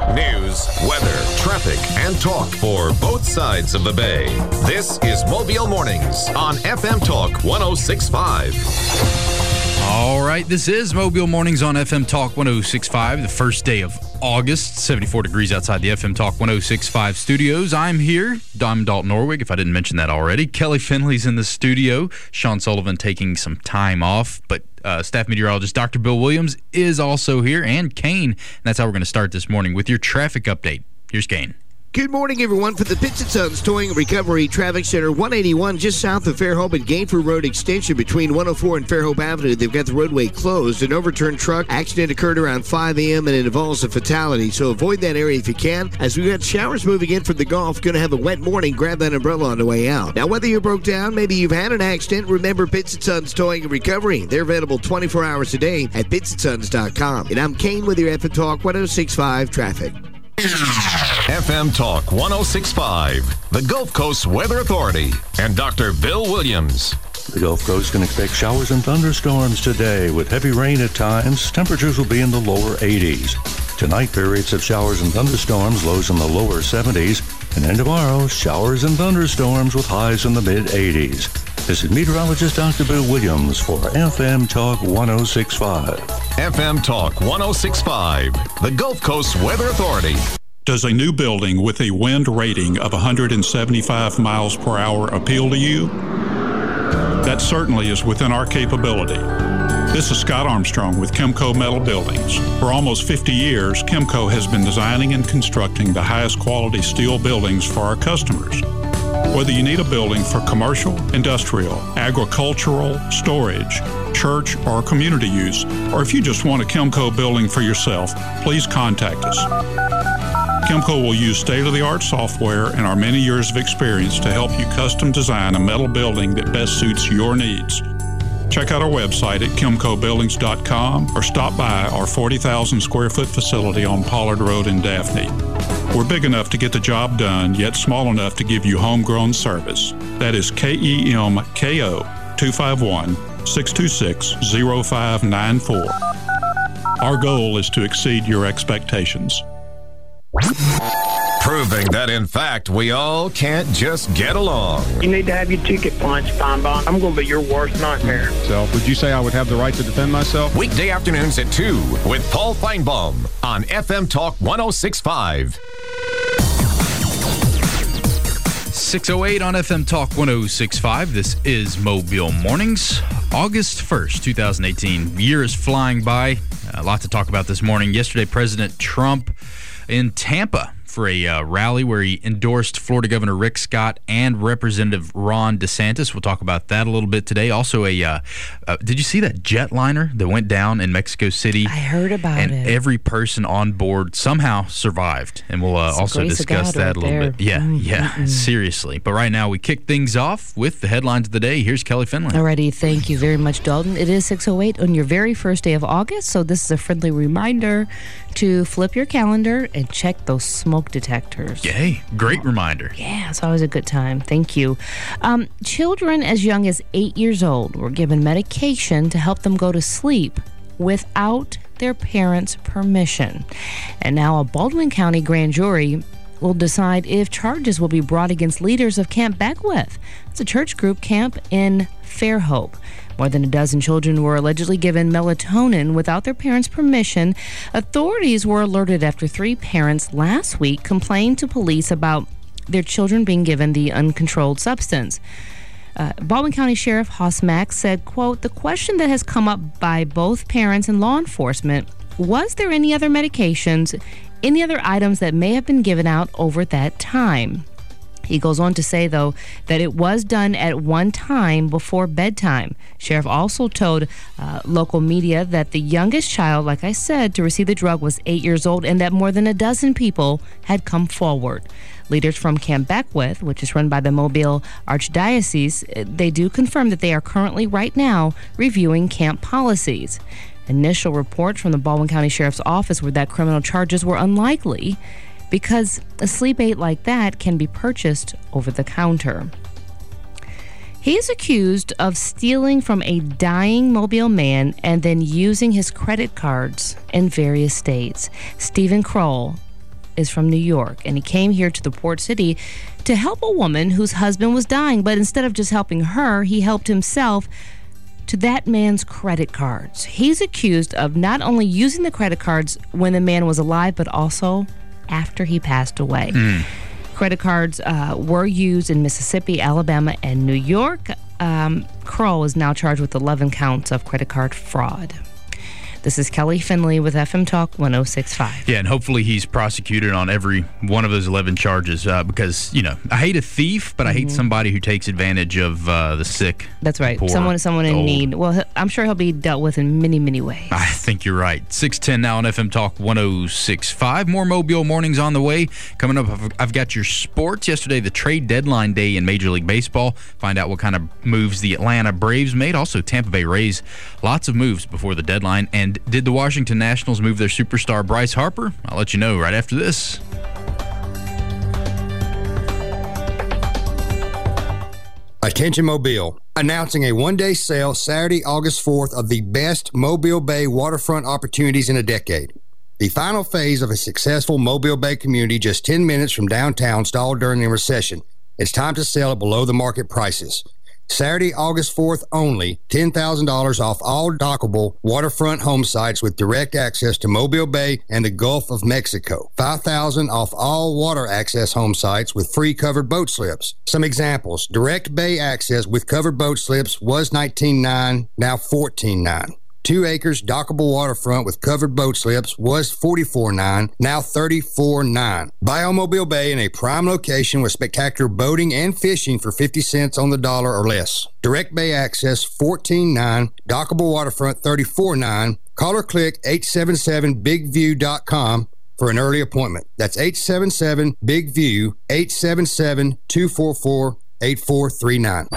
News, weather, traffic, and talk for both sides of the bay. This is Mobile Mornings on FM Talk 106.5. All right, this is Mobile Mornings on FM Talk 106.5, the first day of August, 74 degrees outside the FM Talk 106.5 studios. I'm here, Don Dalton Norwig, if I didn't mention that already. Kelly Finley's in the studio. Sean Sullivan taking some time off, but staff meteorologist Dr. Bill Williams is also here, and Kane. And that's how we're going to start this morning with your traffic update. Here's Kane. Good morning, everyone. For the Pitts & Sons Towing and Recovery Traffic Center, 181 just south of Fairhope and Gainford Road extension between 104 and Fairhope Avenue. They've got the roadway closed. An overturned truck accident occurred around 5 a.m. and it involves a fatality, so avoid that area if you can. As we've got showers moving in from the Gulf, going to have a wet morning. Grab that umbrella on the way out. Now, whether you broke down, maybe you've had an accident, remember Pitts & Sons Towing and Recovery. They're available 24 hours a day at pittsandsons.com. And I'm Kane with your FM Talk 106.5 traffic. FM Talk 106.5, the Gulf Coast Weather Authority, and Dr. Bill Williams. The Gulf Coast can expect showers and thunderstorms today with heavy rain at times. Temperatures will be in the lower 80s. Tonight, periods of showers and thunderstorms, lows in the lower 70s. And then tomorrow, showers and thunderstorms with highs in the mid-80s. This is meteorologist Dr. Bill Williams for FM Talk 106.5. FM Talk 106.5, the Gulf Coast Weather Authority. Does a new building with a wind rating of 175 miles per hour appeal to you? That certainly is within our capability. This is Scott Armstrong with Chemco Metal Buildings. For almost 50 years, Chemco has been designing and constructing the highest quality steel buildings for our customers. Whether you need a building for commercial, industrial, agricultural, storage, church, or community use, or if you just want a Chemco building for yourself, please contact us. Chemco will use state-of-the-art software and our many years of experience to help you custom design a metal building that best suits your needs. Check out our website at chemcobuildings.com or stop by our 40,000 square foot facility on Pollard Road in Daphne. We're big enough to get the job done, yet small enough to give you homegrown service. That is KEMKO 251-626-0594. Our goal is to exceed your expectations. Proving that, in fact, we all can't just get along. You need to have your ticket punched, Feinbaum. I'm going to be your worst nightmare. So, would you say I would have the right to defend myself? Weekday afternoons at 2 with Paul Feinbaum on FM Talk 106.5. 6:08 on FM Talk 106.5. This is Mobile Mornings, August 1st, 2018. The year is flying by. A lot to talk about this morning. Yesterday, President Trump in Tampa for a rally where he endorsed Florida Governor Rick Scott and Representative Ron DeSantis. We'll talk about that a little bit today. Also, did you see that jetliner that went down in Mexico City? I heard about it. And every person on board somehow survived. And we'll also discuss that a little bit. Yeah, seriously. But right now, we kick things off with the headlines of the day. Here's Kelly Finley. Alrighty, thank you very much, Dalton. It is 6:08 on your very first day of August, so this is a friendly reminder to flip your calendar and check those smoke detectors. Yay, great reminder. Yeah, it's always a good time. Thank you. Children as young as 8 years old were given medication to help them go to sleep without their parents' permission. And now a Baldwin County grand jury will decide if charges will be brought against leaders of Camp Beckwith. It's a church group camp in Fairhope. More than a dozen children were allegedly given melatonin without their parents' permission. Authorities were alerted after 3 parents last week complained to police about their children being given the uncontrolled substance. Baldwin County Sheriff Hoss Mack said, quote, "The question that has come up by both parents and law enforcement, was there any other medications, any other items that may have been given out over that time?" He goes on to say, though, that it was done at one time before bedtime. Sheriff also told local media that the youngest child, like I said, to receive the drug was 8 years old and that more than a dozen people had come forward. Leaders from Camp Beckwith, which is run by the Mobile Archdiocese, they do confirm that they are currently right now reviewing camp policies. Initial reports from the Baldwin County Sheriff's Office were that criminal charges were unlikely because a sleep aid like that can be purchased over the counter. He is accused of stealing from a dying Mobile man and then using his credit cards in various states. Stephen Kroll is from New York, and he came here to the port city to help a woman whose husband was dying. But instead of just helping her, he helped himself to that man's credit cards. He's accused of not only using the credit cards when the man was alive, but also after he passed away. Credit cards were used in Mississippi, Alabama, and New York. Kroll is now charged with 11 counts of credit card fraud. This is Kelly Finley with FM Talk 106.5. Yeah, and hopefully he's prosecuted on every one of those 11 charges because, I hate a thief, but I hate somebody who takes advantage of the sick. That's right. Poor, someone in old. need. Well, I'm sure he'll be dealt with in many, many ways. I think you're right. 6:10 now on FM Talk 106.5. More Mobile mornings on the way. Coming up, I've got your sports. Yesterday, the trade deadline day in Major League Baseball. Find out what kind of moves the Atlanta Braves made. Also, Tampa Bay Rays. Lots of moves before the deadline. And did the Washington Nationals move their superstar Bryce Harper? I'll let you know right after this. Attention Mobile, announcing a one-day sale Saturday, August 4th of the best Mobile Bay waterfront opportunities in a decade. The final phase of a successful Mobile Bay community just 10 minutes from downtown stalled during the recession. It's time to sell at below the market prices. Saturday, August 4th only, $10,000 off all dockable waterfront home sites with direct access to Mobile Bay and the Gulf of Mexico. $5,000 off all water access home sites with free covered boat slips. Some examples: direct bay access with covered boat slips was $19,900, now $14,900. 2 acres dockable waterfront with covered boat slips was $44,900, now $34,900. Buy on Mobile Bay in a prime location with spectacular boating and fishing for 50 cents on the dollar or less. Direct bay access $14,900, dockable waterfront $34,900. Call or click 877bigview.com for an early appointment. That's 877-BIG-VIEW, 877-244-8439.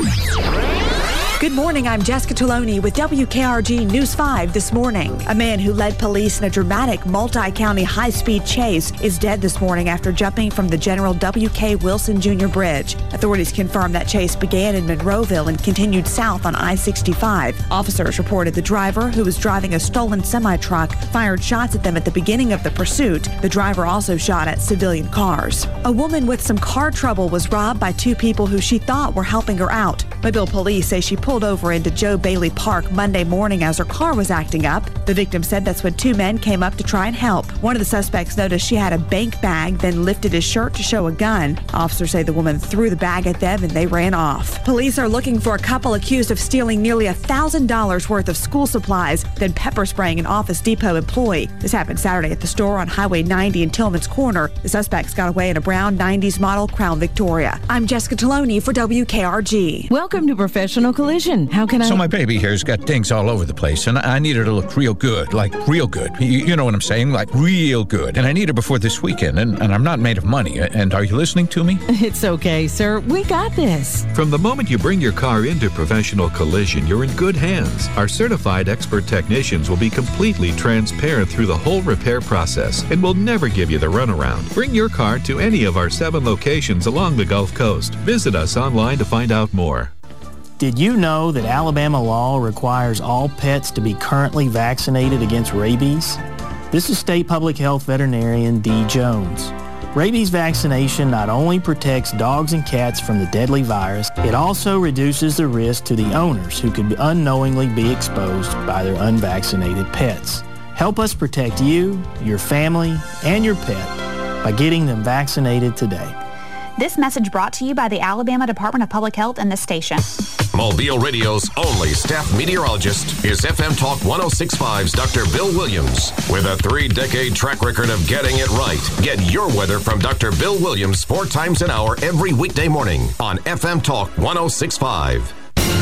Good morning, I'm Jessica Toloni with WKRG News 5 this morning. A man who led police in a dramatic multi-county high-speed chase is dead this morning after jumping from the General W.K. Wilson Jr. Bridge. Authorities confirmed that chase began in Monroeville and continued south on I-65. Officers reported the driver, who was driving a stolen semi-truck, fired shots at them at the beginning of the pursuit. The driver also shot at civilian cars. A woman with some car trouble was robbed by 2 people who she thought were helping her out. Mobile police say she pulled over into Joe Bailey Park Monday morning as her car was acting up. The victim said that's when 2 men came up to try and help. One of the suspects noticed she had a bank bag, then lifted his shirt to show a gun. Officers say the woman threw the bag at them and they ran off. Police are looking for a couple accused of stealing nearly $1,000 worth of school supplies, then pepper spraying an Office Depot employee. This happened Saturday at the store on Highway 90 in Tillman's Corner. The suspects got away in a brown 90s model Crown Victoria. I'm Jessica Toloni for WKRG. Welcome to Professional Collision. How can I... So my baby here's got dings all over the place, and I need her to look real good, like real good. You know what I'm saying? Like real good. And I need her before this weekend, and I'm not made of money. And are you listening to me? It's okay, sir. We got this. From the moment you bring your car into Professional Collision, you're in good hands. Our certified expert technicians will be completely transparent through the whole repair process and will never give you the runaround. Bring your car to any of our 7 locations along the Gulf Coast. Visit us online to find out more. Did you know that Alabama law requires all pets to be currently vaccinated against rabies? This is State Public Health Veterinarian Dee Jones. Rabies vaccination not only protects dogs and cats from the deadly virus, it also reduces the risk to the owners who could unknowingly be exposed by their unvaccinated pets. Help us protect you, your family, and your pet by getting them vaccinated today. This message brought to you by the Alabama Department of Public Health and the station. Mobile Radio's only staff meteorologist is FM Talk 106.5's Dr. Bill Williams. With a 3-decade track record of getting it right, get your weather from Dr. Bill Williams 4 times an hour every weekday morning on FM Talk 106.5.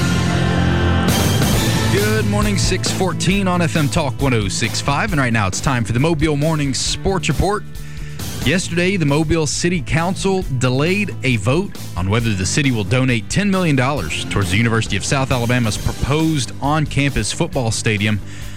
Good morning, 6:14 on FM Talk 106.5, and right now it's time for the Mobile Morning Sports Report. Yesterday, the Mobile City Council delayed a vote on whether the city will donate $10 million towards the University of South Alabama's proposed on-campus football stadium.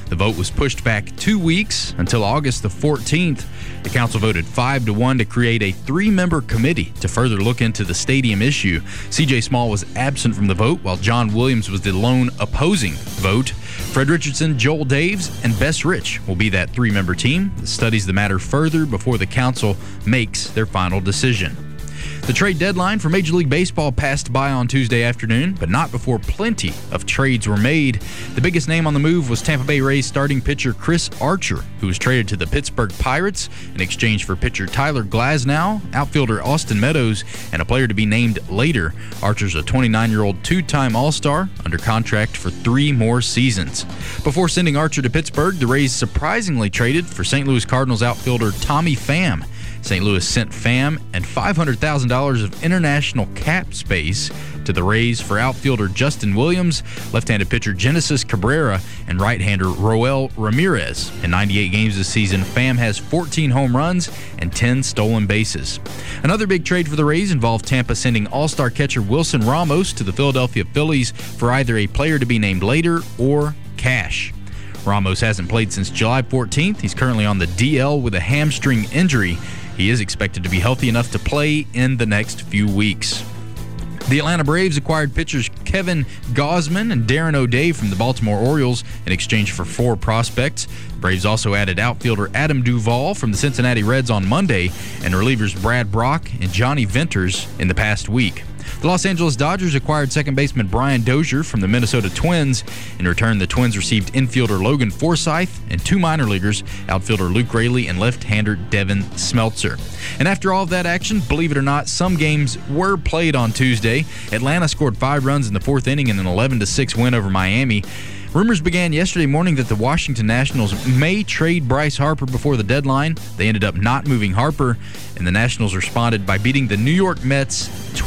The vote was pushed back 2 weeks until August the 14th. The council voted 5-1 to create a 3-member committee to further look into the stadium issue. C.J. Small was absent from the vote, while John Williams was the lone opposing vote. Fred Richardson, Joel Daves, and Bess Rich will be that 3-member team that studies the matter further before the council makes their final decision. The trade deadline for Major League Baseball passed by on Tuesday afternoon, but not before plenty of trades were made. The biggest name on the move was Tampa Bay Rays starting pitcher Chris Archer, who was traded to the Pittsburgh Pirates in exchange for pitcher Tyler Glasnow, outfielder Austin Meadows, and a player to be named later. Archer's a 29-year-old two-time All-Star under contract for 3 more seasons. Before sending Archer to Pittsburgh, the Rays surprisingly traded for St. Louis Cardinals outfielder Tommy Pham. St. Louis sent Pham and $500,000 of international cap space to the Rays for outfielder Justin Williams, left-handed pitcher Genesis Cabrera, and right-hander Roel Ramirez. In 98 games this season, Pham has 14 home runs and 10 stolen bases. Another big trade for the Rays involved Tampa sending all-star catcher Wilson Ramos to the Philadelphia Phillies for either a player to be named later or cash. Ramos hasn't played since July 14th. He's currently on the DL with a hamstring injury. He is expected to be healthy enough to play in the next few weeks. The Atlanta Braves acquired pitchers Kevin Gausman and Darren O'Day from the Baltimore Orioles in exchange for 4 prospects. The Braves also added outfielder Adam Duvall from the Cincinnati Reds on Monday and relievers Brad Brock and Johnny Venters in the past week. The Los Angeles Dodgers acquired second baseman Brian Dozier from the Minnesota Twins. In return, the Twins received infielder Logan Forsythe and 2 minor leaguers, outfielder Luke Raley and left-hander Devin Smeltzer. And after all of that action, believe it or not, some games were played on Tuesday. Atlanta scored 5 runs in the 4th inning in an 11-6 win over Miami. Rumors began yesterday morning that the Washington Nationals may trade Bryce Harper before the deadline. They ended up not moving Harper, and the Nationals responded by beating the New York Mets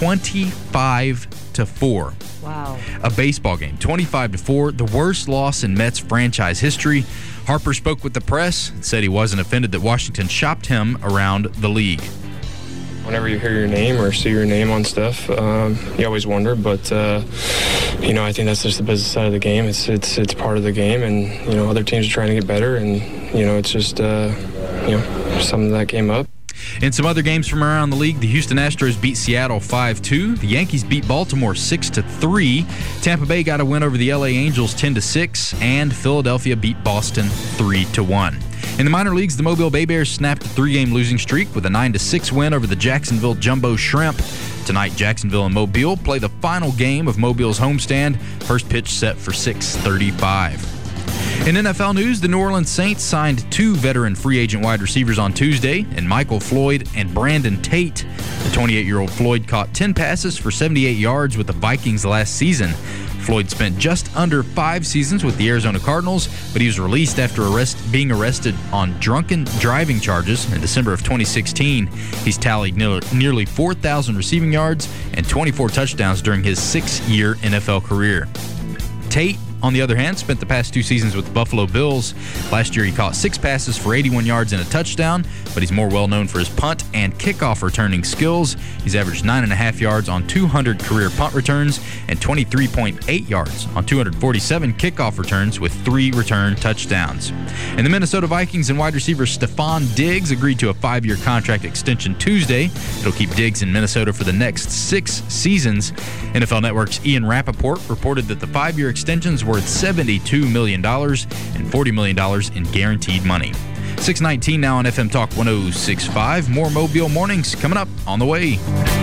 25-4. Wow. A baseball game, 25-4, the worst loss in Mets franchise history. Harper spoke with the press and said he wasn't offended that Washington shopped him around the league. Whenever you hear your name or see your name on stuff, you always wonder, but I think that's just the business side of the game. It's part of the game, and other teams are trying to get better, and it's just something that came up. In some other games from around the league, the Houston Astros beat Seattle 5-2. The Yankees beat Baltimore 6-3. Tampa Bay got a win over the LA Angels 10-6, and Philadelphia beat Boston 3-1. In the minor leagues, the Mobile Bay Bears snapped a 3-game losing streak with a 9-6 win over the Jacksonville Jumbo Shrimp. Tonight, Jacksonville and Mobile play the final game of Mobile's homestand. First pitch set for 6:35. In NFL news, the New Orleans Saints signed 2 veteran free agent wide receivers on Tuesday, and Michael Floyd and Brandon Tate. The 28-year-old Floyd caught 10 passes for 78 yards with the Vikings last season. Floyd spent just under 5 seasons with the Arizona Cardinals, but he was released after being arrested on drunken driving charges in December of 2016. He's tallied nearly 4,000 receiving yards and 24 touchdowns during his 6-year NFL career. Tate, on the other hand, spent the past 2 seasons with the Buffalo Bills. Last year, he caught 6 passes for 81 yards and a touchdown, but he's more well known for his punt and kickoff returning skills. He's averaged 9.5 yards on 200 career punt returns and 23.8 yards on 247 kickoff returns with 3 return touchdowns. And the Minnesota Vikings and wide receiver Stephon Diggs agreed to a 5-year contract extension Tuesday. It'll keep Diggs in Minnesota for the next 6 seasons. NFL Network's Ian Rappaport reported that the 5-year extensions worth $72 million and $40 million in guaranteed money. 6:19 now on FM Talk 106.5. More Mobile Mornings coming up on the way.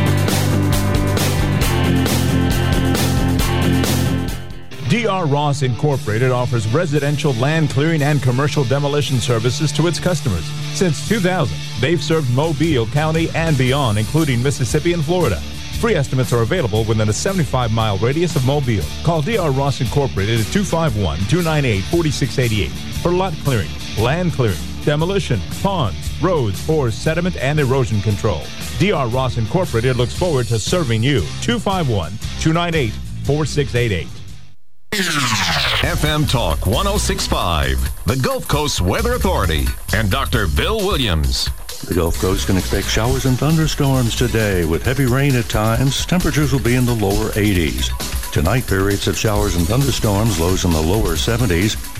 D.R. Ross Incorporated offers residential land clearing and commercial demolition services to its customers. Since 2000, they've served Mobile County and beyond, including Mississippi and Florida. Free estimates are available within a 75-mile radius of Mobile. Call D.R. Ross Incorporated at 251-298-4688 for lot clearing, land clearing, demolition, ponds, roads, or sediment and erosion control. D.R. Ross Incorporated looks forward to serving you. 251-298-4688. FM Talk 106.5, the Gulf Coast Weather Authority, and Dr. Bill Williams. The Gulf Coast can expect showers and thunderstorms today with heavy rain at times. Temperatures will be in the lower 80s. Tonight, periods of showers and thunderstorms, lows in the lower 70s.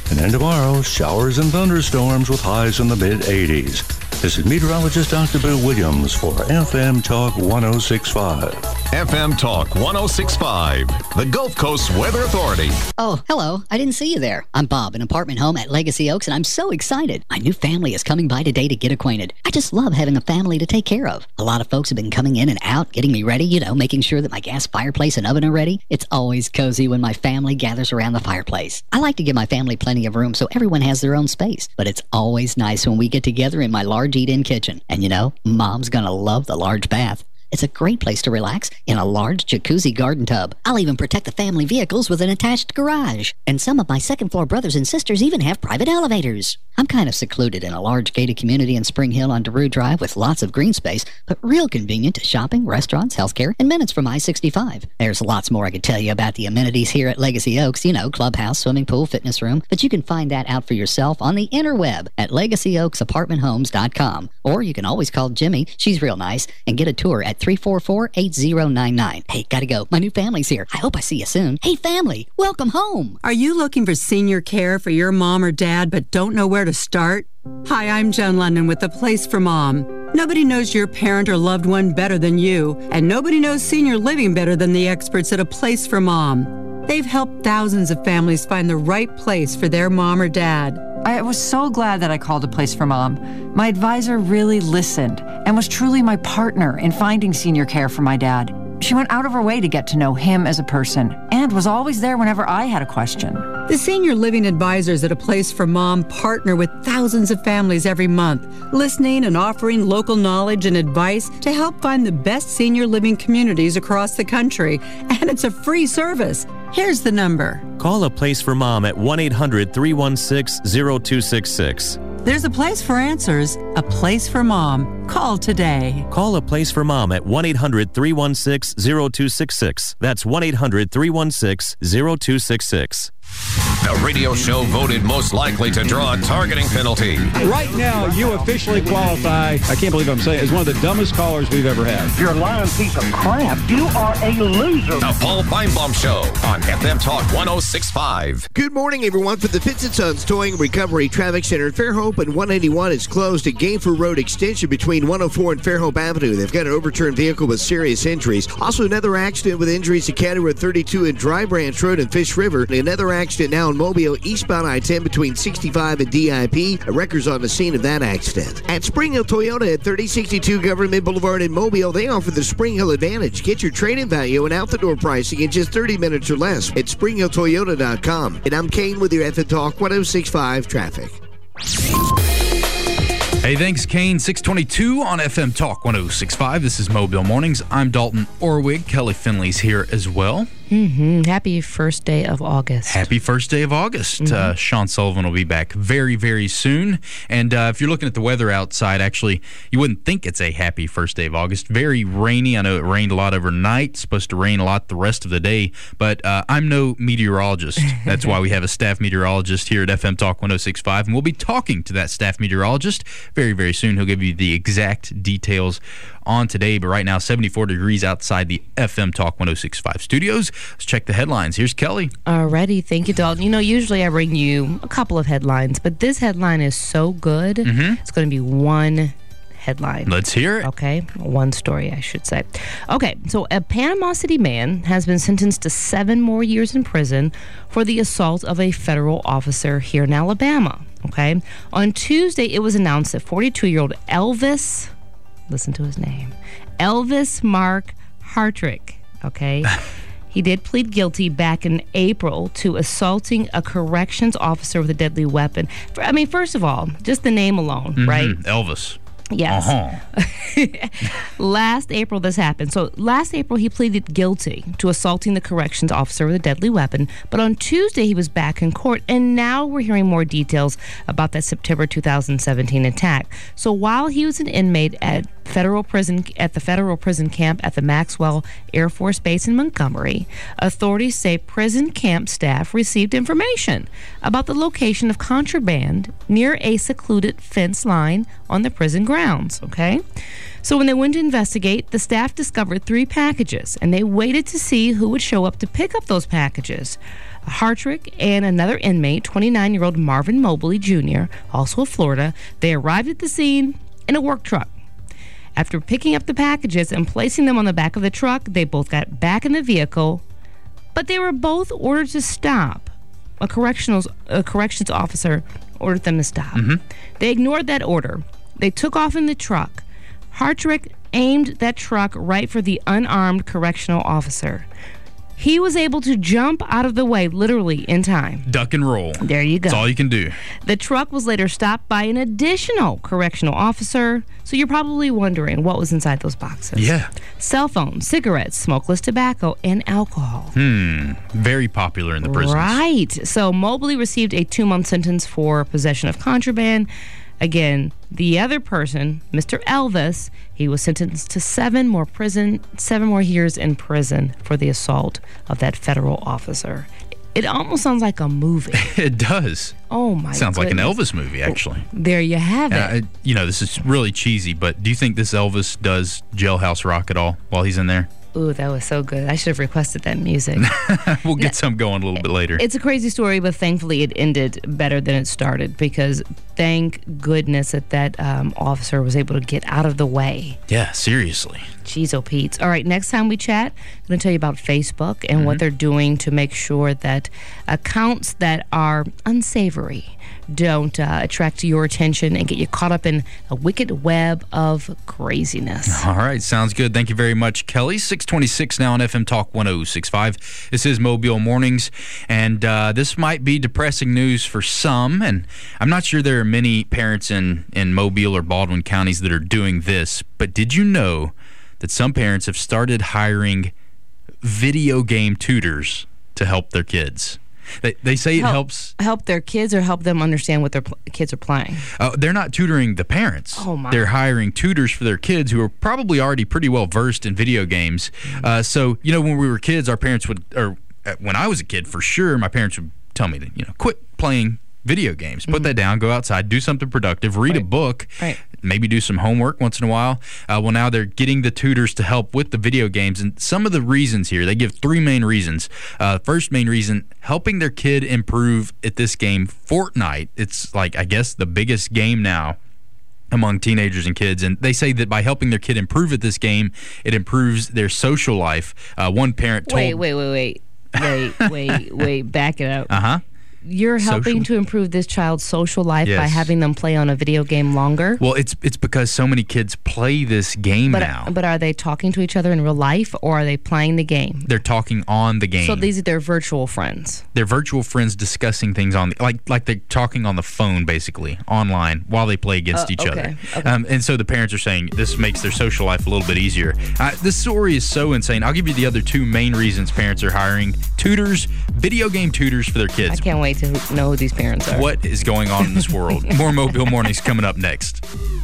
And then tomorrow, showers and thunderstorms with highs in the mid-80s. This is meteorologist Dr. Bill Williams for FM Talk 106.5. FM Talk 106.5, the Gulf Coast Weather Authority. Oh, hello. I didn't see you there. I'm Bob, an apartment home at Legacy Oaks, and I'm so excited. My new family is coming by today to get acquainted. I just love having a family to take care of. A lot of folks have been coming in and out, getting me ready, making sure that my gas fireplace and oven are ready. It's always cozy when my family gathers around the fireplace. I like to give my family plenty of room so everyone has their own space, but it's always nice when we get together in my large eat-in kitchen. And Mom's gonna love the large bath. It's a great place to relax in a large jacuzzi garden tub. I'll even protect the family vehicles with an attached garage. And some of my second-floor brothers and sisters even have private elevators. I'm kind of secluded in a large gated community in Spring Hill on Daru Drive with lots of green space, but real convenient to shopping, restaurants, healthcare, and minutes from I-65. There's lots more I could tell you about the amenities here at Legacy Oaks, clubhouse, swimming pool, fitness room, but you can find that out for yourself on the interweb at LegacyOaksApartmentHomes.com. Or you can always call Jimmy, she's real nice, and get a tour at 344-8099. Hey, gotta go. My new family's here. I hope I see you soon. Hey, family, welcome home. Are you looking for senior care for your mom or dad but don't know where to start? Hi, I'm Joan London with The Place for Mom. Nobody knows your parent or loved one better than you, and nobody knows senior living better than the experts at A Place for Mom. They've helped thousands of families find the right place for their mom or dad. I was so glad that I called A Place for Mom. My advisor really listened and was truly my partner in finding senior care for my dad. She went out of her way to get to know him as a person and was always there whenever I had a question. The senior living advisors at A Place for Mom partner with thousands of families every month, listening and offering local knowledge and advice to help find the best senior living communities across the country. And it's a free service. Here's the number. Call A Place for Mom at 1-800-316-0266. There's a place for answers, A Place for Mom. Call today. Call A Place for Mom at 1-800-316-0266. That's 1-800-316-0266. The radio show voted most likely to draw a targeting penalty. Right now, you officially qualify, I can't believe I'm saying it, as one of the dumbest callers we've ever had. You're a lying piece of crap. You are a loser. The Paul Feinbaum Show on FM Talk 106.5. Good morning, everyone. For the Pitts & Sons Towing Recovery Traffic Center at Fairhope and 181 is closed at Gainford Road extension between 104 and Fairhope Avenue. They've got an overturned vehicle with serious injuries. Also, another accident with injuries at County Road 32 and Dry Branch Road in Fish River. Another accident now in Mobile, eastbound I-10 between 65 and DIP. A record's on the scene of that accident. At Spring Hill Toyota at 3062 Government Boulevard in Mobile, they offer the Spring Hill Advantage. Get your trade-in value and out-the-door pricing in just 30 minutes or less at SpringHillToyota.com. And I'm Kane with your FM Talk 106.5 traffic. Hey, thanks, Kane. 622 on FM Talk 106.5. This is Mobile Mornings. I'm Dalton Orwig. Kelly Finley's here as well. Happy first day of August. Happy first day of August. Sean Sullivan will be back very, very soon. And if you're looking at the weather outside, actually, you wouldn't think it's a happy first day of August. Very rainy. I know it rained a lot overnight. It's supposed to rain a lot the rest of the day. But I'm no meteorologist. That's why we have a staff meteorologist here at FM Talk 106.5. And we'll be talking to that staff meteorologist very, very soon. He'll give you the exact details on today. But right now, 74 degrees outside the FM Talk 106.5 studios. Let's check the headlines. Here's Kelly. Alrighty. Thank you, Dalton. Usually I bring you a couple of headlines, but this headline is so good. It's going to be one headline. Let's hear it. Okay. One story, I should say. Okay. So a Panama City man has been sentenced to 7 more years in prison for the assault of a federal officer here in Alabama. Okay. On Tuesday, it was announced that 42-year-old Elvis, listen to his name, Elvis Mark Hartrick, okay? He did plead guilty back in April to assaulting a corrections officer with a deadly weapon. First of all, just the name alone, right? Elvis. Yes. Last April this happened. So last April he pleaded guilty to assaulting the corrections officer with a deadly weapon. But on Tuesday he was back in court, and now we're hearing more details about that September 2017 attack. So while he was an inmate at the federal prison camp at the Maxwell Air Force Base in Montgomery, authorities say prison camp staff received information about the location of contraband near a secluded fence line on the prison grounds, okay? So when they went to investigate, the staff discovered 3 packages, and they waited to see who would show up to pick up those packages. Hartrick and another inmate, 29-year-old Marvin Mobley Jr., also of Florida, they arrived at the scene in a work truck. After picking up the packages and placing them on the back of the truck, they both got back in the vehicle, but they were both ordered to stop. A corrections officer ordered them to stop. They ignored that order. They took off in the truck. Hartrick aimed that truck right for the unarmed correctional officer. He was able to jump out of the way, literally, in time. Duck and roll. There you go. That's all you can do. The truck was later stopped by an additional correctional officer. So you're probably wondering what was inside those boxes. Yeah. Cell phones, cigarettes, smokeless tobacco, and alcohol. Very popular in the prisons. Right. So Mobley received a 2-month sentence for possession of contraband. Again, the other person, Mr. Elvis, he was sentenced to 7 more years in prison for the assault of that federal officer. It almost sounds like a movie. It does. Oh, my Sounds like an goodness. Elvis movie, actually. There you have it. This is really cheesy, but do you think this Elvis does Jailhouse Rock at all while he's in there? Ooh, that was so good. I should have requested that music. We'll get some going a little bit later. It's a crazy story, but thankfully it ended better than it started because thank goodness that officer was able to get out of the way. Yeah, seriously. Jeez, oh, Pete. All right, next time we chat, I'm going to tell you about Facebook and what they're doing to make sure that accounts that are unsavory don't attract your attention and get you caught up in a wicked web of craziness. All right, sounds good. Thank you very much, Kelly. 626 now on FM Talk 1065. This is Mobile Mornings, and this might be depressing news for some, and I'm not sure there are many parents in Mobile or Baldwin counties that are doing this, but did you know that some parents have started hiring video game tutors to help their kids? They say it helps their kids or help them understand what their kids are playing. They're not tutoring the parents. Oh my! They're hiring tutors for their kids who are probably already pretty well versed in video games. So when we were kids, our parents would, or when I was a kid, for sure, my parents would tell me to quit playing video games, put that down, go outside, do something productive, read a book, maybe do some homework once in a while. Well, now they're getting the tutors to help with the video games, and some of the reasons here, they give 3 main reasons. First main reason, helping their kid improve at this game, Fortnite. It's like, I guess, the biggest game now among teenagers and kids, and they say that by helping their kid improve at this game, it improves their social life. One parent told... Wait, back it up. You're helping to improve this child's social life by having them play on a video game longer? Well, it's because so many kids play this game now. But are they talking to each other in real life, or are they playing the game? They're talking on the game. So these are their virtual friends. They're virtual friends discussing things on like they're talking on the phone, basically, online, while they play against each other. Okay. And so the parents are saying this makes their social life a little bit easier. This story is so insane. I'll give you the other 2 main reasons parents are hiring tutors, video game tutors for their kids. I can't wait to know who these parents are. What is going on in this world? More Mobile Mornings coming up next.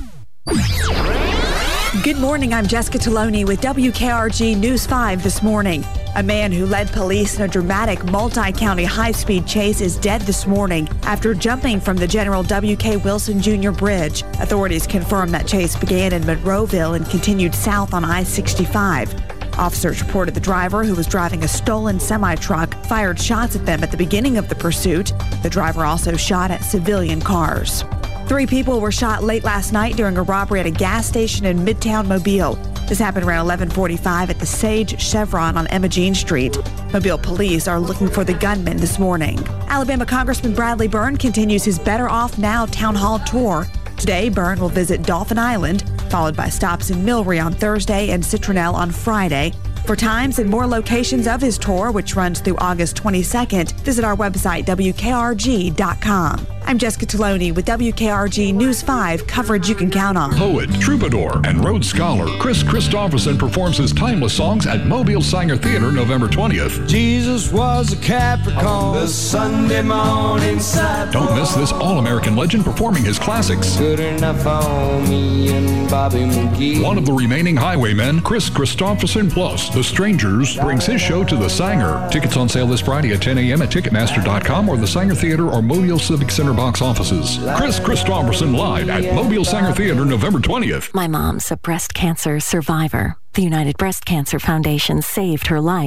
Good morning. I'm Jessica Taloni with WKRG News 5 this morning. A man who led police in a dramatic multi-county high-speed chase is dead this morning after jumping from the General W.K. Wilson Jr. Bridge. Authorities confirm that chase began in Monroeville and continued south on I-65. Officers reported the driver, who was driving a stolen semi-truck, fired shots at them at the beginning of the pursuit. The driver also shot at civilian cars. 3 people were shot late last night during a robbery at a gas station in Midtown Mobile. This happened around 11:45 at the Sage Chevron on Emma Jean Street. Mobile police are looking for the gunman this morning. Alabama Congressman Bradley Byrne continues his Better Off Now town hall tour. Today, Byrne will visit Dolphin Island, followed by stops in Millry on Thursday and Citronelle on Friday. For times and more locations of his tour, which runs through August 22nd, visit our website, WKRG.com. I'm Jessica Taloni with WKRG News 5, coverage you can count on. Poet, troubadour, and Rhodes Scholar Chris Christopherson performs his timeless songs at Mobile Sanger Theater November 20th. Jesus was a Capricorn on the Sunday morning sidewalk. Don't miss this all-American legend performing his classics. Good enough for me and Bobby McGee. One of the remaining Highwaymen, Chris Christopherson plus The Strangers, brings his show to the Sanger. Tickets on sale this Friday at 10 a.m. at Ticketmaster.com or the Sanger Theater or Mobile Civic Center box offices. Chris Christopherson live at Mobile Sanger Theater November 20th. My mom's a breast cancer survivor. The United Breast Cancer Foundation saved her life.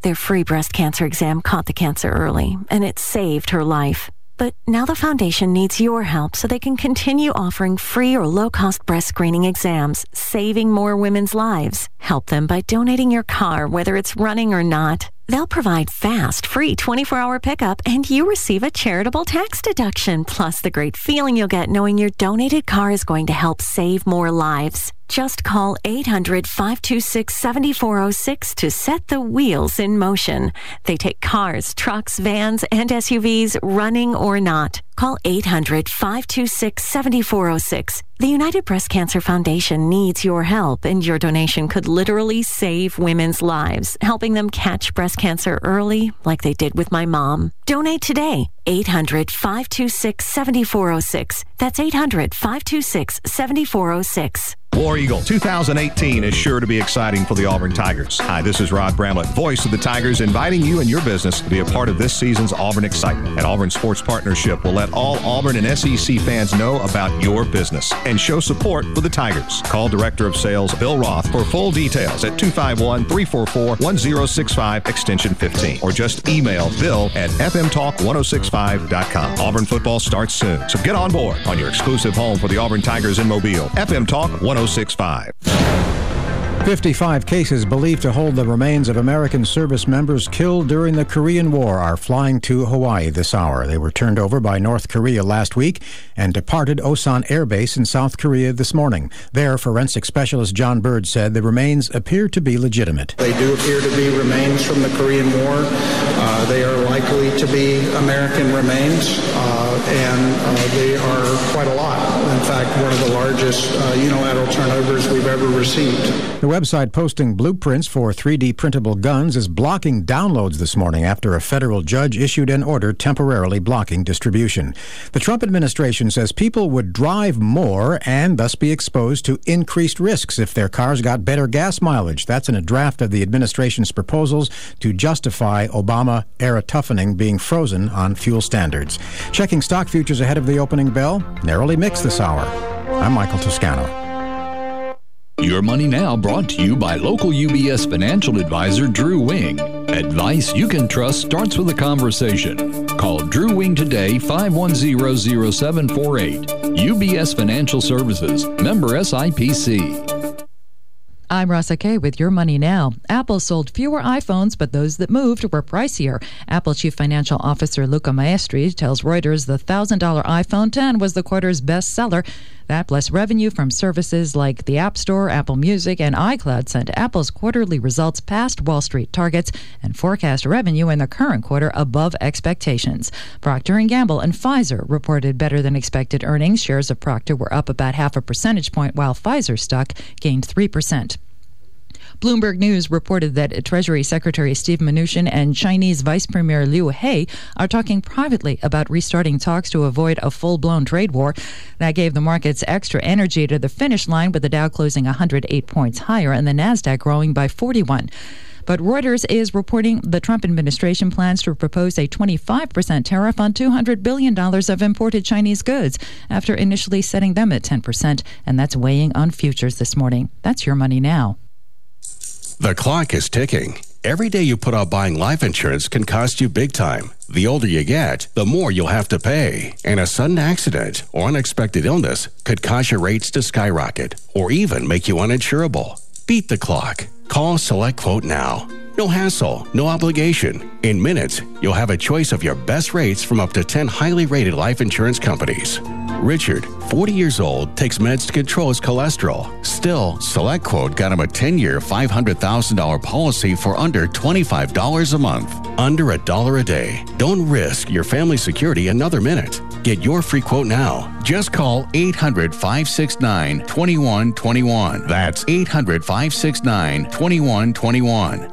Their free breast cancer exam caught the cancer early, and it saved her life. But now the foundation needs your help so they can continue offering free or low-cost breast screening exams, saving more women's lives. Help them by donating your car, whether it's running or not. They'll provide fast, free 24-hour pickup, and you receive a charitable tax deduction, plus the great feeling you'll get knowing your donated car is going to help save more lives. Just call 800-526-7406 to set the wheels in motion. They take cars, trucks, vans, and SUVs, running or not. Call 800-526-7406. The United Breast Cancer Foundation needs your help, and your donation could literally save women's lives, helping them catch breast cancer early, like they did with my mom. Donate today. 800-526-7406. That's 800-526-7406. War Eagle 2018 is sure to be exciting for the Auburn Tigers. Hi, this is Rod Bramlett, voice of the Tigers, inviting you and your business to be a part of this season's Auburn excitement. And Auburn Sports Partnership will let all Auburn and SEC fans know about your business and show support for the Tigers. Call Director of Sales Bill Roth for full details at 251-344-1065 extension 15, or just email Bill at fmtalk1065.com. Auburn football starts soon, so get on board on your exclusive home for the Auburn Tigers in Mobile. FM Talk 1065. 55 cases believed to hold the remains of American service members killed during the Korean War are flying to Hawaii this hour. They were turned over by North Korea last week and departed Osan Air Base in South Korea this morning. There, forensic specialist John Bird said the remains appear to be legitimate. They do appear to be remains from the Korean War. They are likely to be American remains, and they are quite a lot. In fact, one of the largest unilateral turnovers we've ever received. The website posting blueprints for 3D printable guns is blocking downloads this morning after a federal judge issued an order temporarily blocking distribution. The Trump administration says people would drive more and thus be exposed to increased risks if their cars got better gas mileage. That's in a draft of the administration's proposals to justify Obama-era toughening being frozen on fuel standards. Checking stock futures ahead of the opening bell, narrowly mixed this hour. I'm Michael Toscano. Your Money Now brought to you by local UBS financial advisor Drew Wing. Advice you can trust starts with a conversation. Call Drew Wing today, 510-0748. UBS Financial Services, member SIPC. I'm Rasa Kay with Your Money Now. Apple sold fewer iPhones, but those that moved were pricier. Apple Chief Financial Officer Luca Maestri tells Reuters the $1,000 iPhone 10 was the quarter's best seller. That plus revenue from services like the App Store, Apple Music, and iCloud sent Apple's quarterly results past Wall Street targets and forecast revenue in the current quarter above expectations. Procter & Gamble and Pfizer reported better than expected earnings. Shares of Procter were up about half a percentage point, while Pfizer stock gained 3%. Bloomberg News reported that Treasury Secretary Steve Mnuchin and Chinese Vice Premier Liu He are talking privately about restarting talks to avoid a full-blown trade war. That gave the markets extra energy to the finish line, with the Dow closing 108 points higher and the Nasdaq growing by 41. But Reuters is reporting the Trump administration plans to propose a 25% tariff on $200 billion of imported Chinese goods after initially setting them at 10%, and that's weighing on futures this morning. That's Your Money Now. The clock is ticking. Every day you put off buying life insurance can cost you big time. The older you get, the more you'll have to pay. And a sudden accident or unexpected illness could cause your rates to skyrocket or even make you uninsurable. Beat the clock. Call SelectQuote now. No hassle, no obligation. In minutes, you'll have a choice of your best rates from up to 10 highly rated life insurance companies. Richard, 40 years old, takes meds to control his cholesterol. Still, SelectQuote got him a 10-year, $500,000 policy for under $25 a month. Under $1 a day. Don't risk your family's security another minute. Get your free quote now. Just call 800-569-2121. That's 800-569-2121.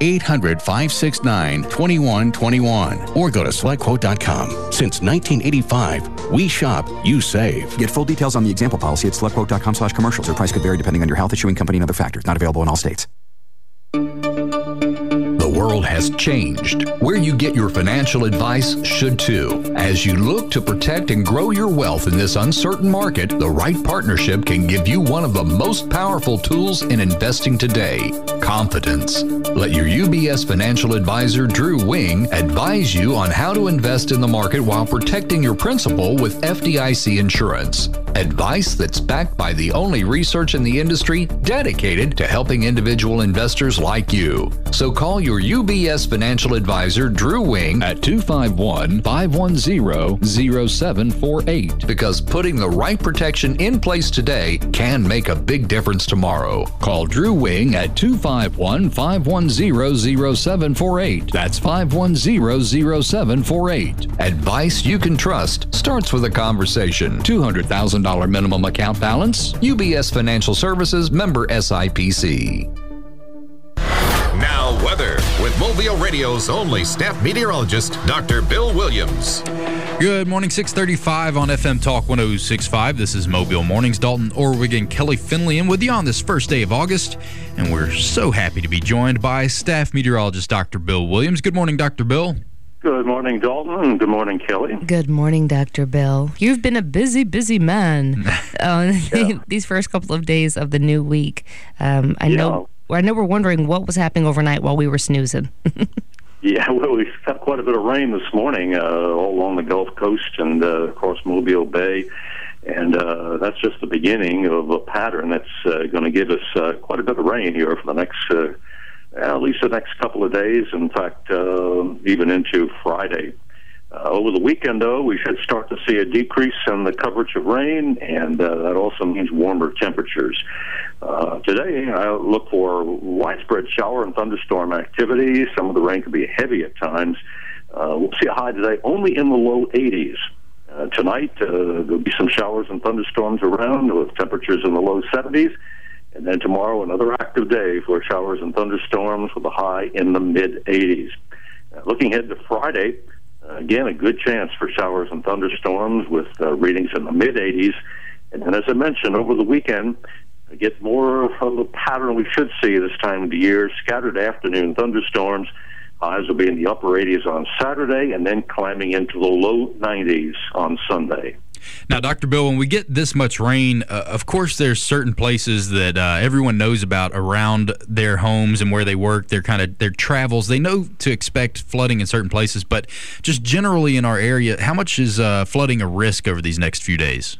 800-569-2121. Or go to SelectQuote.com. Since 1985, we shop, you save. Get full details on the example policy at SelectQuote.com/commercials. Or price could vary depending on your health, issuing company, and other factors. Not available in all states. The world has changed. Where you get your financial advice should too. As you look to protect and grow your wealth in this uncertain market, the right partnership can give you one of the most powerful tools in investing today: confidence. Let your UBS financial advisor, Drew Wing, advise you on how to invest in the market while protecting your principal with FDIC insurance. Advice that's backed by the only research in the industry dedicated to helping individual investors like you. So call your UBS financial advisor, Drew Wing, at 251-510-0748, because putting the right protection in place today can make a big difference tomorrow. Call Drew Wing at 251-510-0748. That's 510-0748. Advice you can trust starts with a conversation. $200,000 minimum account balance. UBS Financial Services, member SIPC. Now weather with Mobile Radio's only staff meteorologist, Dr. Bill Williams. Good morning, 6:35 on FM Talk 106.5. This is Mobile Mornings. Dalton Orwig and Kelly Finley in with you on this first day of August. And we're so happy to be joined by staff meteorologist, Dr. Bill Williams. Good morning, Dr. Bill. Good morning, Dalton. Good morning, Kelly. Good morning, Dr. Bill. You've been a busy, busy man these first couple of days of the new week. I know we're wondering what was happening overnight while we were snoozing. Yeah, well, we've got quite a bit of rain this morning all along the Gulf Coast and across Mobile Bay. And that's just the beginning of a pattern that's going to give us quite a bit of rain here for the next at least the next couple of days, in fact, even into Friday. Over the weekend, though, we should start to see a decrease in the coverage of rain, and that also means warmer temperatures. Today, I look for widespread shower and thunderstorm activity. Some of the rain could be heavy at times. We'll see a high today only in the low 80s. Tonight, there'll be some showers and thunderstorms around with temperatures in the low 70s. And then tomorrow, another active day for showers and thunderstorms with a high in the mid-80s. Looking ahead to Friday, again, a good chance for showers and thunderstorms with readings in the mid-80s. And then, as I mentioned, over the weekend, we get more of a pattern we should see this time of the year. Scattered afternoon thunderstorms. Highs will be in the upper 80s on Saturday and then climbing into the low 90s on Sunday. Now, Dr. Bill, when we get this much rain, of course, there's certain places that everyone knows about around their homes and where they work, their travels. They know to expect flooding in certain places, but just generally in our area, how much is flooding a risk over these next few days?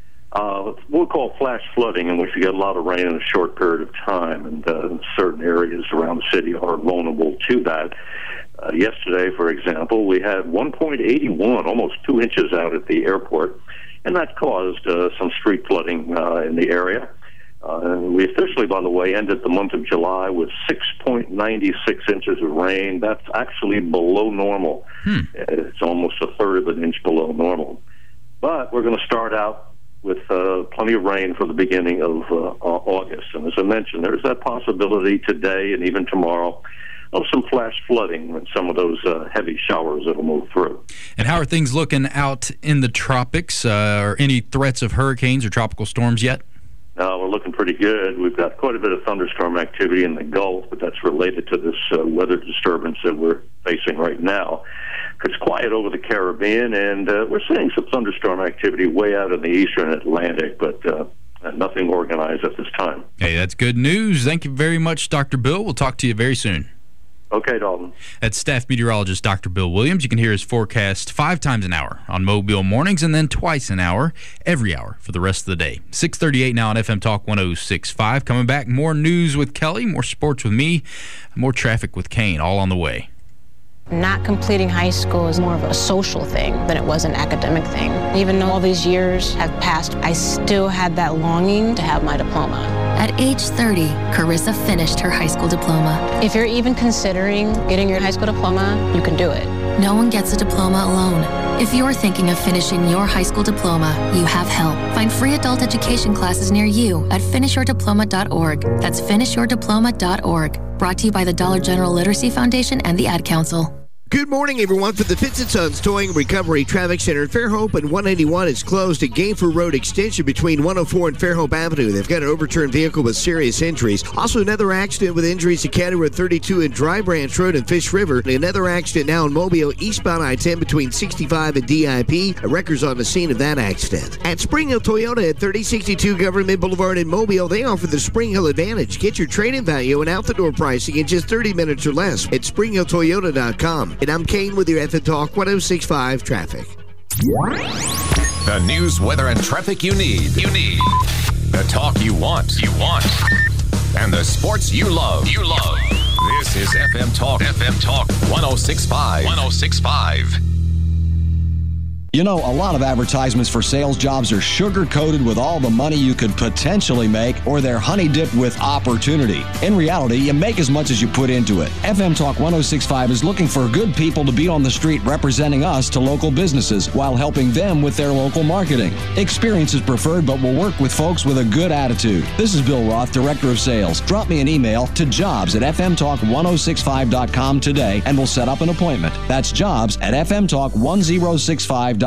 We'll call flash flooding, in which you get a lot of rain in a short period of time, and certain areas around the city are vulnerable to that. Yesterday, for example, we had 1.81, almost 2 inches out at the airport, and that caused some street flooding in the area. We officially, by the way, ended the month of July with 6.96 inches of rain. That's actually below normal. It's almost a third of an inch below normal. But we're going to start out with plenty of rain for the beginning of August. And as I mentioned, there's that possibility today and even tomorrow of some flash flooding and some of those heavy showers that will move through. And how are things looking out in the tropics? Are any threats of hurricanes or tropical storms yet? We're looking pretty good. We've got quite a bit of thunderstorm activity in the Gulf, but that's related to this weather disturbance that we're facing right now. It's quiet over the Caribbean, and we're seeing some thunderstorm activity way out in the eastern Atlantic, but nothing organized at this time. Hey, that's good news. Thank you very much, Dr. Bill. We'll talk to you very soon. Okay, Dalton. That's staff meteorologist Dr. Bill Williams. You can hear his forecast 5 times an hour on Mobile Mornings and then twice an hour, every hour for the rest of the day. 6:38 now on FM Talk 106.5. Coming back, more news with Kelly, more sports with me, more traffic with Kane, all on the way. Not completing high school is more of a social thing than it was an academic thing. Even though all these years have passed, I still had that longing to have my diploma. At age 30, Carissa finished her high school diploma. If you're even considering getting your high school diploma, you can do it. No one gets a diploma alone. If you're thinking of finishing your high school diploma, you have help. Find free adult education classes near you at finishyourdiploma.org. That's finishyourdiploma.org. Brought to you by the Dollar General Literacy Foundation and the Ad Council. Good morning, everyone. For the Pitts & Sons Towing and Recovery Traffic Center, Fairhope and 181 is closed at Gainford Road Extension between 104 and Fairhope Avenue. They've got an overturned vehicle with serious injuries. Also, another accident with injuries at County Road 32 and Dry Branch Road in Fish River. Another accident now in Mobile, eastbound I-10 between 65 and DIP. A wrecker's on the scene of that accident. At Spring Hill Toyota at 3062 Government Boulevard in Mobile, they offer the Spring Hill Advantage. Get your trade-in value and out-the-door pricing in just 30 minutes or less at springhilltoyota.com. And I'm Kane with your FM Talk 106.5 traffic. The news, weather, and traffic you need. The talk you want. And the sports you love. This is FM Talk 106.5. You know, a lot of advertisements for sales jobs are sugar-coated with all the money you could potentially make, or they're honey-dipped with opportunity. In reality, you make as much as you put into it. FM Talk 106.5 is looking for good people to be on the street representing us to local businesses while helping them with their local marketing. Experience is preferred, but we'll work with folks with a good attitude. This is Bill Roth, Director of Sales. Drop me an email to jobs@fmtalk1065.com today, and we'll set up an appointment. That's jobs@fmtalk1065.com.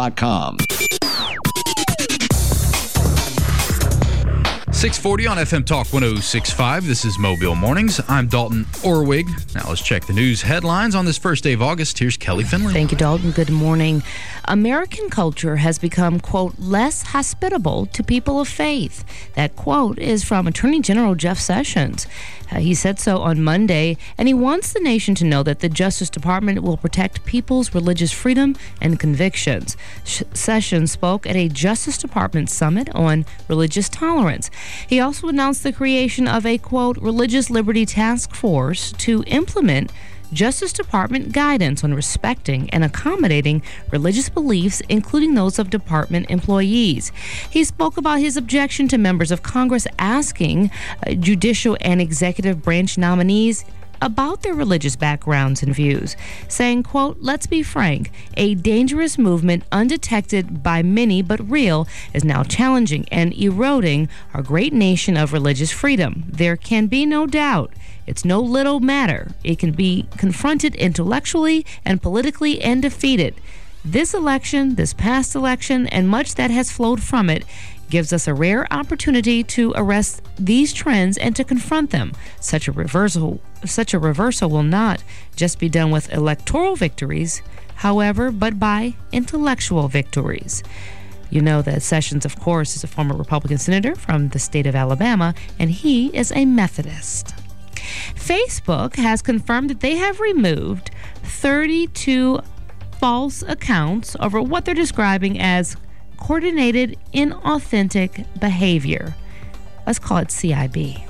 640 on FM Talk 106.5. This is Mobile Mornings. I'm Dalton Orwig. Now let's check the news headlines on this first day of August. Here's Kelly Finley. Thank you, Dalton. Good morning. American culture has become, quote, less hospitable to people of faith. That quote is from Attorney General Jeff Sessions. He said so on Monday, and he wants the nation to know that the Justice Department will protect people's religious freedom and convictions. Sessions spoke at a Justice Department summit on religious tolerance. He also announced the creation of a, quote, religious liberty task force to implement Justice Department guidance on respecting and accommodating religious beliefs, including those of department employees. He spoke about his objection to members of Congress asking judicial and executive branch nominees about their religious backgrounds and views, saying, quote, let's be frank, a dangerous movement undetected by many but real is now challenging and eroding our great nation of religious freedom. There can be no doubt. It's no little matter. It can be confronted intellectually and politically and defeated. This election, this past election, and much that has flowed from it gives us a rare opportunity to arrest these trends and to confront them. Such a reversal will not just be done with electoral victories, however, but by intellectual victories. You know that Sessions, of course, is a former Republican senator from the state of Alabama, and he is a Methodist. Facebook has confirmed that they have removed 32 false accounts over what they're describing as coordinated inauthentic behavior. Let's call it CIB.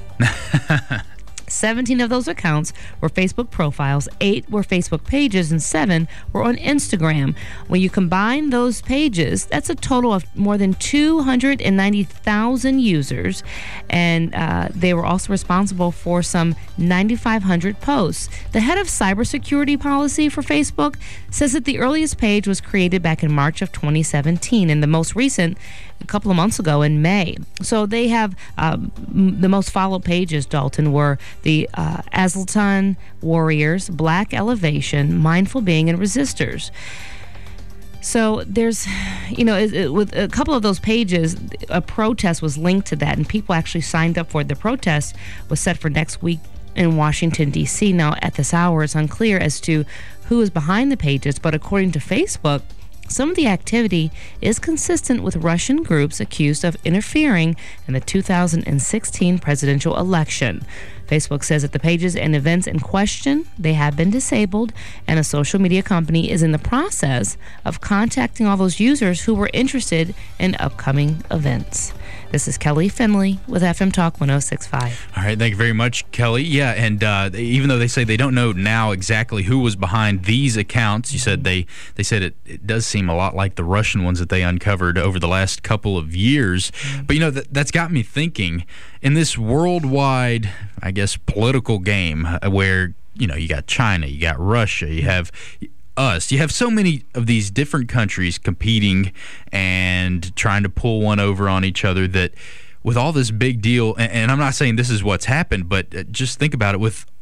17 of those accounts were Facebook profiles, 8 were Facebook pages, and 7 were on Instagram. When you combine those pages, that's a total of more than 290,000 users, and they were also responsible for some 9,500 posts. The head of cybersecurity policy for Facebook says that the earliest page was created back in March of 2017, and the most recent a couple of months ago in May. So they have the most followed pages, Dalton, were the Azleton Warriors, Black Elevation, Mindful Being, and Resistors. So there's, with a couple of those pages, a protest was linked to that, and people actually signed up for it. The protest was set for next week in Washington, D.C. Now, at this hour, it's unclear as to who is behind the pages, but according to Facebook, some of the activity is consistent with Russian groups accused of interfering in the 2016 presidential election. Facebook says that the pages and events in question, they have been disabled, and a social media company is in the process of contacting all those users who were interested in upcoming events. This is Kelly Finley with FM Talk 106.5. All right, thank you very much, Kelly. Yeah, and even though they say they don't know now exactly who was behind these accounts, you said they said it does seem a lot like the Russian ones that they uncovered over the last couple of years. But, that's got me thinking, in this worldwide, I guess, political game where, you got China, you got Russia, you have us. You have so many of these different countries competing and trying to pull one over on each other that with all this big deal, and I'm not saying this is what's happened, but just think about it, with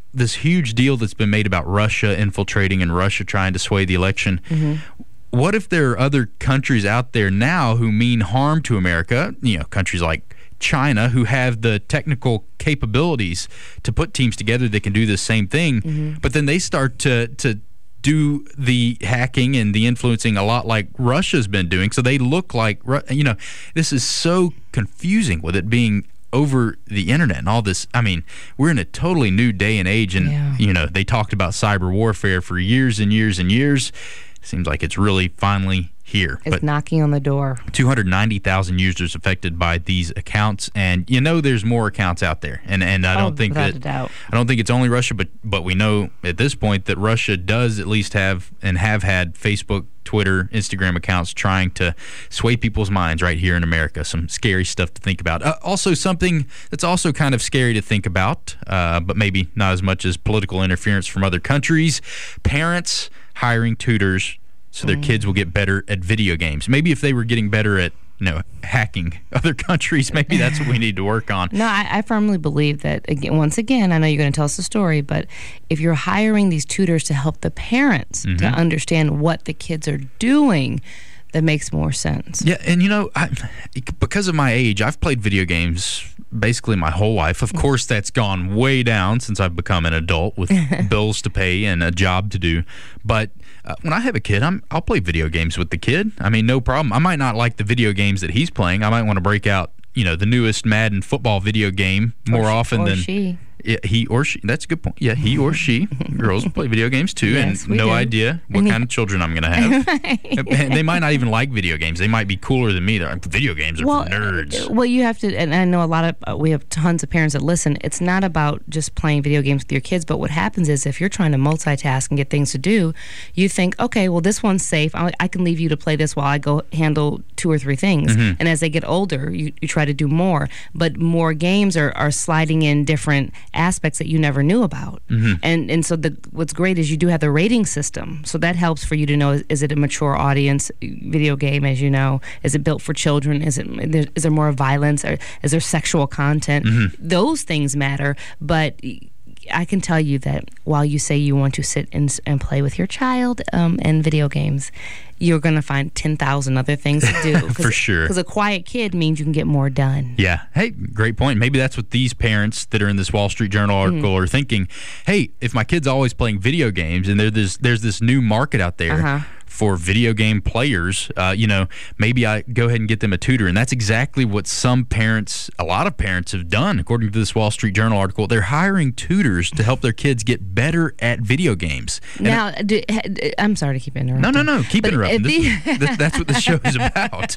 this huge deal that's been made about Russia infiltrating and Russia trying to sway the election. What if there are other countries out there now who mean harm to America, countries like China, who have the technical capabilities to put teams together that can do the same thing, but then they start to do the hacking and the influencing a lot like Russia's been doing, so they look like, this is so confusing with it being over the internet and all this. I mean, we're in a totally new day and age, and they talked about cyber warfare for years and years and years. Seems like it's really finally here. It's knocking on the door. 290,000 users affected by these accounts, and there's more accounts out there. And I don't think that I don't think it's only Russia, but we know at this point that Russia does at least have had Facebook, Twitter, Instagram accounts trying to sway people's minds right here in America. Some scary stuff to think about. Also, something that's also kind of scary to think about, but maybe not as much as political interference from other countries. Parents hiring tutors so their kids will get better at video games. Maybe if they were getting better at hacking other countries, maybe that's what we need to work on. No, I firmly believe that, once again, I know you're going to tell us a story, but if you're hiring these tutors to help the parents to understand what the kids are doing, that makes more sense. Yeah, and because of my age, I've played video games basically my whole life. Of course, that's gone way down since I've become an adult with bills to pay and a job to do. But when I have a kid, I'll play video games with the kid. I mean, no problem. I might not like the video games that he's playing. I might want to break out, the newest Madden football video game more often than she. Yeah, he or she. That's a good point. Yeah, he or she. Girls play video games too, yes, and no idea what kind of children I'm going to have. And they might not even like video games. They might be cooler than me. They're like, video games are for nerds. Well, you have to, and I know we have tons of parents that listen. It's not about just playing video games with your kids, but what happens is if you're trying to multitask and get things to do, you think, okay, well, this one's safe. I can leave you to play this while I go handle 2 or 3 things. And as they get older, you try to do more. But more games are sliding in different aspects that you never knew about. And so what's great is you do have the rating system, so that helps for you to know, is it a mature audience video game, as you know? Is it built for children? Is there more violence, or is there sexual content? Those things matter, but I can tell you that while you say you want to sit and play with your child in video games, you're going to find 10,000 other things to do. For sure. Because a quiet kid means you can get more done. Yeah. Hey, great point. Maybe that's what these parents that are in this Wall Street Journal article are thinking. Hey, if my kid's always playing video games and there's this new market out there for video game players, maybe I go ahead and get them a tutor. And that's exactly what a lot of parents have done. According to this Wall Street Journal article, they're hiring tutors to help their kids get better at video games. Now, I'm sorry to keep interrupting. No. Keep interrupting. That's what the show is about.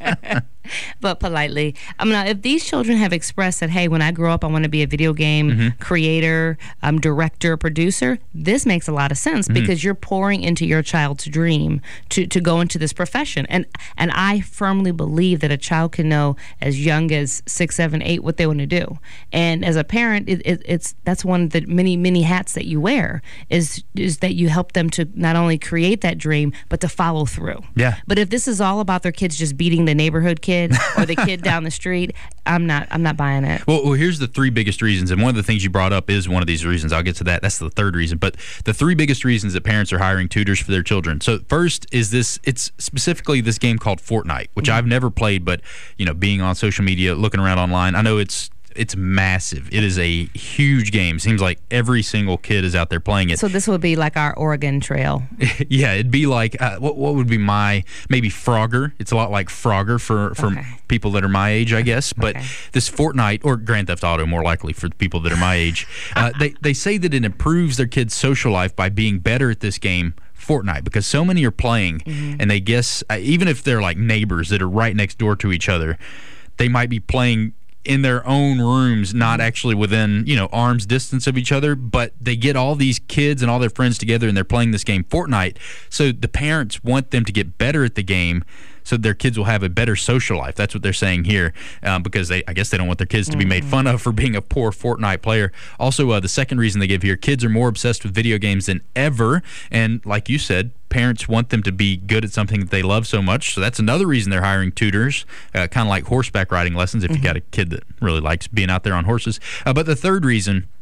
But politely. If these children have expressed that, hey, when I grow up, I want to be a video game creator, director, producer, this makes a lot of sense because you're pouring into your child's dream to go into this profession. And I firmly believe that a child can know as young as 6, 7, 8 what they want to do. And as a parent, that's one of the many hats that you wear is that you help them to not only create that dream, but to follow through. Yeah. But if this is all about their kids just beating the neighborhood kid or the kid down the street, I'm not buying it. Well, here's the 3 biggest reasons, and one of the things you brought up is one of these reasons. I'll get to that. That's the 3rd reason. But the 3 biggest reasons that parents are hiring tutors for their children. So first is it's specifically this game called Fortnite, which I've never played, but being on social media, looking around online, I know it's massive. It is a huge game. Seems like every single kid is out there playing it. So this would be like our Oregon Trail. Yeah, it'd be like what would be maybe Frogger. It's a lot like Frogger for people that are my age, I guess. But this Fortnite, or Grand Theft Auto, more likely for people that are my age, they say that it improves their kids' social life by being better at this game, Fortnite, because so many are playing, and they guess even if they're like neighbors that are right next door to each other, they might be playing in their own rooms, not actually within arm's distance of each other, but they get all these kids and all their friends together and they're playing this game Fortnite. So the parents want them to get better at the game so their kids will have a better social life. That's what they're saying here, because I guess they don't want their kids to be made fun of for being a poor Fortnite player. Also, the second reason they give here, kids are more obsessed with video games than ever, and like you said, parents want them to be good at something that they love so much. So that's another reason they're hiring tutors, kind of like horseback riding lessons if you got a kid that really likes being out there on horses. But the third reason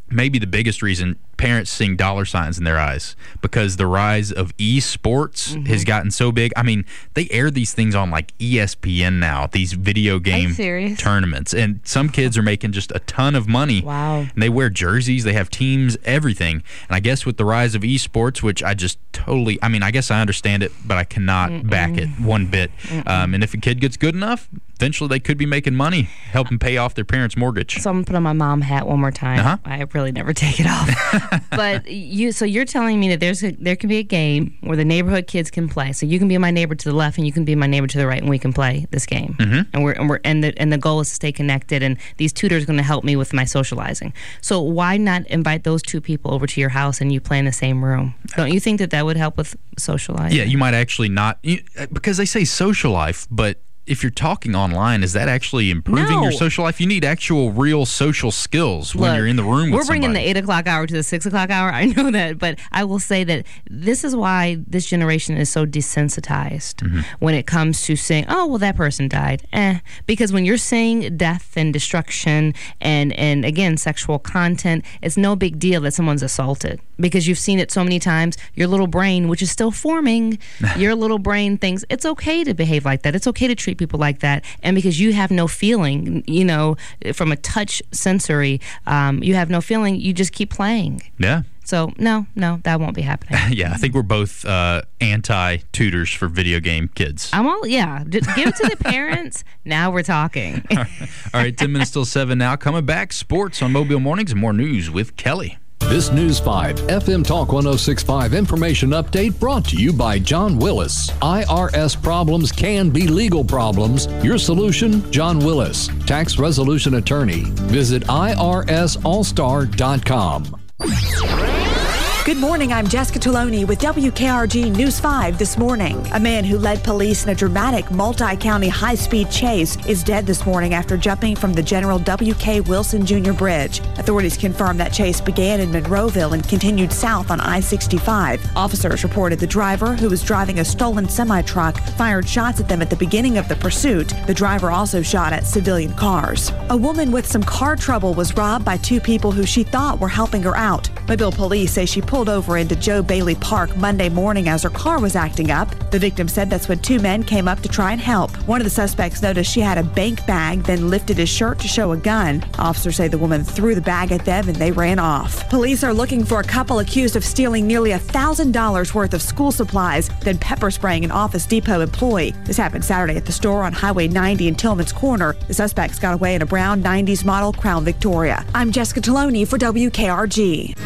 maybe the biggest reason, parents seeing dollar signs in their eyes because the rise of esports has gotten so big. I mean, they air these things on like ESPN now, these video game tournaments, and some kids are making just a ton of money. Wow. And they wear jerseys, they have teams, everything. And I guess with the rise of esports, which I just totally, I mean, I guess I understand it, but I cannot back it one bit. And if a kid gets good enough, eventually they could be making money, helping pay off their parents' mortgage. So I'm going to put on my mom hat one more time. I really never take it off. But so you're telling me that there can be a game where the neighborhood kids can play. So you can be my neighbor to the left and you can be my neighbor to the right, and we can play this game. And the goal is to stay connected. And these tutors are going to help me with my socializing. So why not invite those two people over to your house and you play in the same room? Don't you think that would help with socializing? Yeah, you might actually not, because they say social life, but if you're talking online, is that actually improving your social life? You need actual real social skills when you're in the room with somebody. We're bringing the 8 o'clock hour to the 6 o'clock hour. I know that, but I will say that this is why this generation is so desensitized when it comes to saying, oh, well, that person died. Because when you're seeing death and destruction and again, sexual content, it's no big deal that someone's assaulted because you've seen it so many times. Your little brain, which is still forming, your little brain thinks it's okay to behave like that. It's okay to treat people like that. And because you have no feeling, from a touch sensory, you have no feeling, you just keep playing. Yeah. So, no, that won't be happening. Yeah, I think we're both anti-tutors for video game kids. Just give it to the parents. Now we're talking. All right, 10 minutes till 7 now. Coming back, sports on Mobile Mornings and more news with Kelly. This News 5 FM Talk 106.5 information update brought to you by John Willis. IRS problems can be legal problems. Your solution, John Willis, tax resolution attorney. Visit IRSallstar.com. Good morning, I'm Jessica Toloni with WKRG News 5 this morning. A man who led police in a dramatic multi-county high-speed chase is dead this morning after jumping from the General W.K. Wilson Jr. Bridge. Authorities confirmed that chase began in Monroeville and continued south on I-65. Officers reported the driver, who was driving a stolen semi-truck, fired shots at them at the beginning of the pursuit. The driver also shot at civilian cars. A woman with some car trouble was robbed by two people who she thought were helping her out. Mobile police say she pulled over into Joe Bailey Park Monday morning as her car was acting up. The victim said that's when two men came up to try and help. One of the suspects noticed she had a bank bag, then lifted his shirt to show a gun. Officers say the woman threw the bag at them and they ran off. Police are looking for a couple accused of stealing nearly $1,000 worth of school supplies, then pepper spraying an Office Depot employee. This happened Saturday at the store on Highway 90 in Tillman's Corner. The suspects got away in a brown 90s model Crown Victoria. I'm Jessica Toloni for WKRG.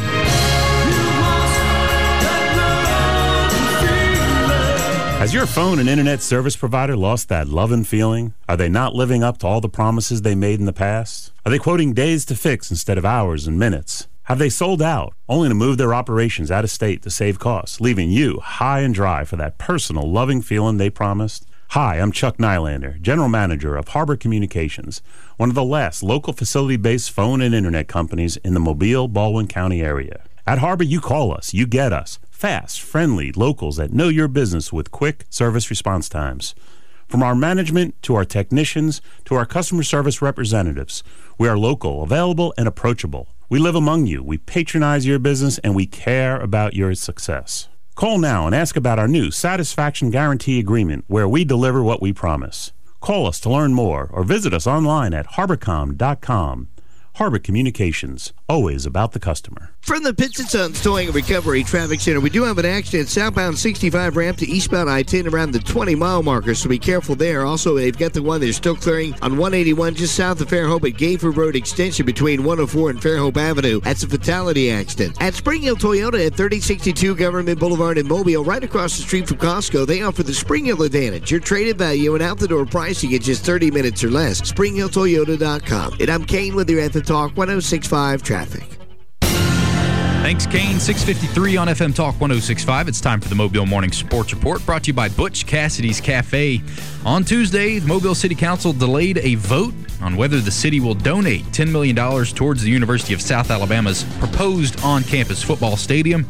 Has your phone and internet service provider lost that love and feeling? Are they not living up to all the promises they made in the past? Are they quoting days to fix instead of hours and minutes? Have they sold out, only to move their operations out of state to save costs, leaving you high and dry for that personal, loving feeling they promised? Hi, I'm Chuck Nylander, General Manager of Harbor Communications, one of the last local facility-based phone and internet companies in the Mobile, Baldwin County area. At Harbor, you call us, you get us. Fast, friendly locals that know your business with quick service response times. From our management to our technicians to our customer service representatives, we are local, available, and approachable. We live among you, we patronize your business, and we care about your success. Call now and ask about our new Satisfaction Guarantee Agreement where we deliver what we promise. Call us to learn more or visit us online at harborcom.com. Harbor Communications, always about the customer. From the Pitts & Sons Towing and Recovery Traffic Center, we do have an accident southbound 65 ramp to eastbound I-10 around the 20-mile marker, so be careful there. Also, they've got the one they're still clearing on 181 just south of Fairhope at Gayford Road Extension between 104 and Fairhope Avenue. That's a fatality accident. At Spring Hill Toyota at 3062 Government Boulevard in Mobile, right across the street from Costco, they offer the Spring Hill Advantage, your trade-in value and out-the-door pricing in just 30 minutes or less. SpringHillToyota.com. And I'm Kane with your FM Talk 106.5 traffic. Thanks, Kane. 6:53 on FM Talk 106.5. It's time for the Mobile Morning Sports Report, brought to you by Butch Cassidy's Cafe. On Tuesday, the Mobile City Council delayed a vote on whether the city will donate $10 million towards the University of South Alabama's proposed on-campus football stadium.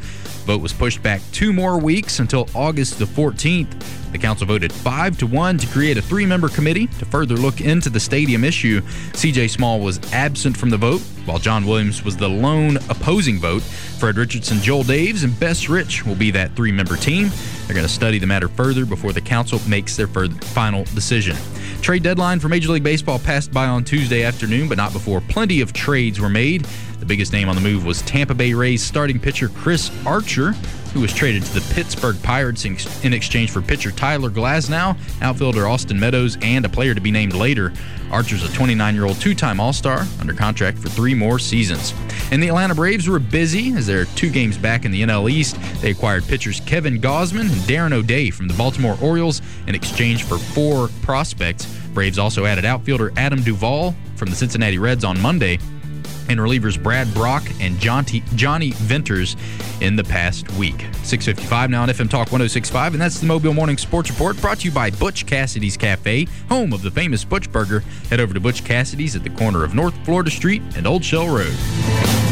Vote was pushed back 2 more weeks until August the 14th. The council voted 5-1 to create a 3-member committee to further look into the stadium issue. C.J. Small was absent from the vote, while John Williams was the lone opposing vote. Fred Richardson, Joel Daves, and Bess Rich will be that 3-member team. They're going to study the matter further before the council makes their final decision. Trade deadline for Major League Baseball passed by on Tuesday afternoon, but not before plenty of trades were made. The biggest name on the move was Tampa Bay Rays starting pitcher Chris Archer, who was traded to the Pittsburgh Pirates in exchange for pitcher Tyler Glasnow, outfielder Austin Meadows, and a player to be named later. Archer's a 29-year-old 2-time All-Star under contract for 3 more seasons. And the Atlanta Braves were busy as they're 2 games back in the NL East. They acquired pitchers Kevin Gausman and Darren O'Day from the Baltimore Orioles in exchange for 4 prospects. Braves also added outfielder Adam Duvall from the Cincinnati Reds on Monday, and relievers Brad Brock and Johnny Venters in the past week. 6:55 now on FM Talk 106.5, and that's the Mobile Morning Sports Report, brought to you by Butch Cassidy's Cafe, home of the famous Butch Burger. Head over to Butch Cassidy's at the corner of North Florida Street and Old Shell Road.